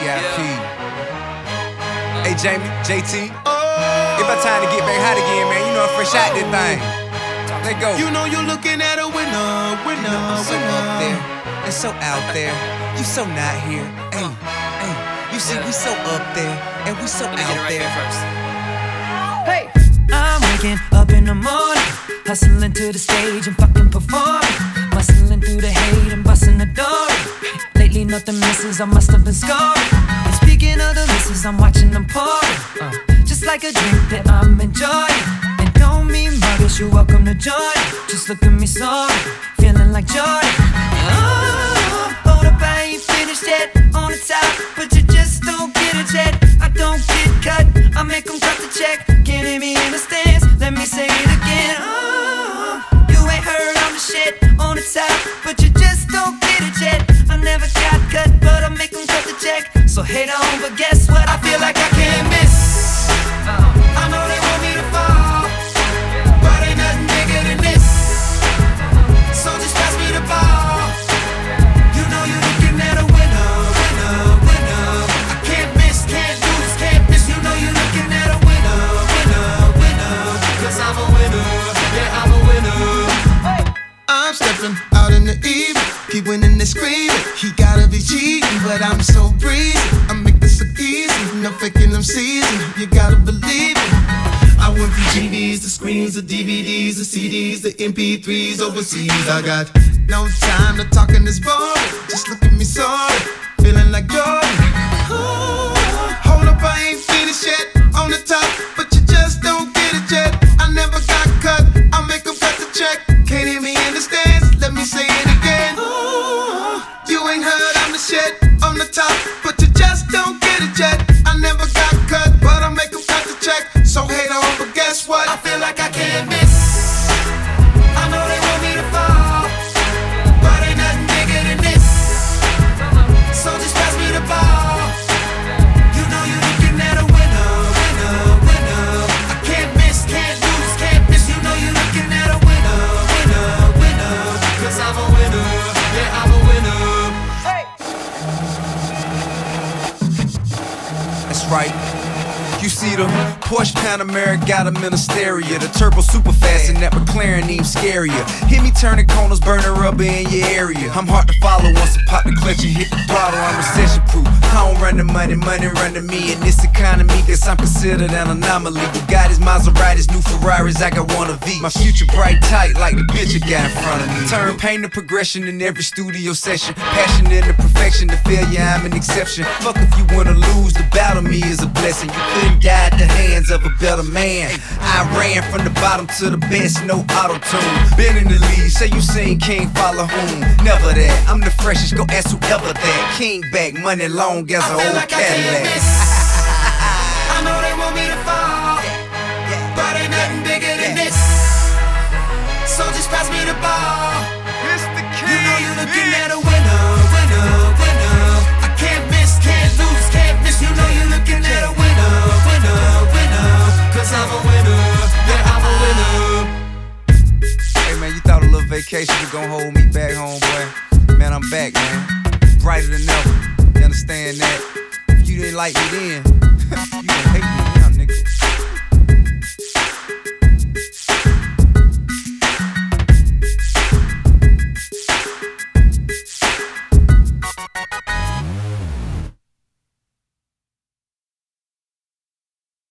VIP. Hey Jamie, JT. It's about time to get back hot again, man. You know I'm fresh out this thing. Let go. You know you're looking at a winner, winner, I'm so winner. up there and so out there. You so not here. Hey, hey. You see, we so up there and we so out there. Hey, I'm waking up in the morning, hustling to the stage and fucking performing, muscling through the hate and busting the door. Lately nothing misses, I must have been scoring. And speaking of the misses, I'm watching them pouring, just like a drink that I'm enjoying. And don't mean muggish, you're welcome to join. Just look at me sorry, feeling like Jordan. Oh, hold up, I ain't finished yet. On the top, but you just don't get it yet. I don't get cut, I make them cut the check. Can't hear me in the stands, let me say it again. Oh, you ain't heard I'm the shit. On the top, but you just don't get it yet. I never got cut, but I make them cut the check. So hate on, but guess what? I feel like I can't miss. I know they want me to fall, but ain't nothing bigger than this. So just pass me the ball. You know you're looking at a winner, winner, winner. I can't miss, can't lose, can't miss. You know you're looking at a winner, winner, winner. Cause I'm a winner, yeah, I'm a winner. I'm stepping out in the evening, keep winning and screaming. He gotta be cheating, but I'm so breezy. I make this look easy, no faking them season. You gotta believe it. I went from GDs to screens to DVDs to CDs to MP3s overseas. I got no time to talk in this boring. Just look at me sorry, feeling like Jordan. Ooh, hold up, I ain't finished yet. On the top, but you just don't get it yet. I never got cut, I make them cut the check. Can't hear me in the stands, let me say it again. Ooh, you ain't heard I'm the shit. On the top, but you just don't get it yet. I never got cut, but I make them cut the check. So hate on, but guess what? I feel like I can't miss. I know they want me to fall, but ain't nothing bigger than this. So just pass me the ball. You know you're looking at a winner, winner, winner. I can't miss, can't lose, can't miss. You know you're looking at a winner, winner, winner. Cause I'm a winner, yeah, I'm a winner. That's right. You see the Porsche Panamera got them in a stereo. The turbo super fast and that McLaren even scarier. Hit me turning corners, burning rubber in your area. I'm hard to follow once I pop the clutch and hit the throttle. I'm recession proof. I don't run the money, money run to me. In this economy, guess I'm considered an anomaly. Bugattis, Maseratis, new Ferraris, I got one of V. My future bright tight like the bitch I got in front of me. Turn pain to progression in every studio session. Passion into perfection, to failure I'm an exception. Fuck if you wanna lose, the battle me is a blessing. You couldn't die at the hands of a better man. I ran from the bottom to the best, no auto-tune. Been in the lead, say you seen King follow whom? Never that, I'm the freshest, go ask whoever that. King back, money long as an old Like Cadillac. I know they want me to fall, but ain't nothing bigger than this. So just pass me the ball. You know you're looking at a winner, winner, winner. I can't miss, can't lose, can't miss. You know you're looking at a winner, winner, winner. Cause I'm a winner, yeah, I'm a winner. Hey man, you thought a little vacation was gonna hold me back home, boy. Man, I'm back, man. Brighter than ever. You understand that? If you didn't like me then, you gon' hate me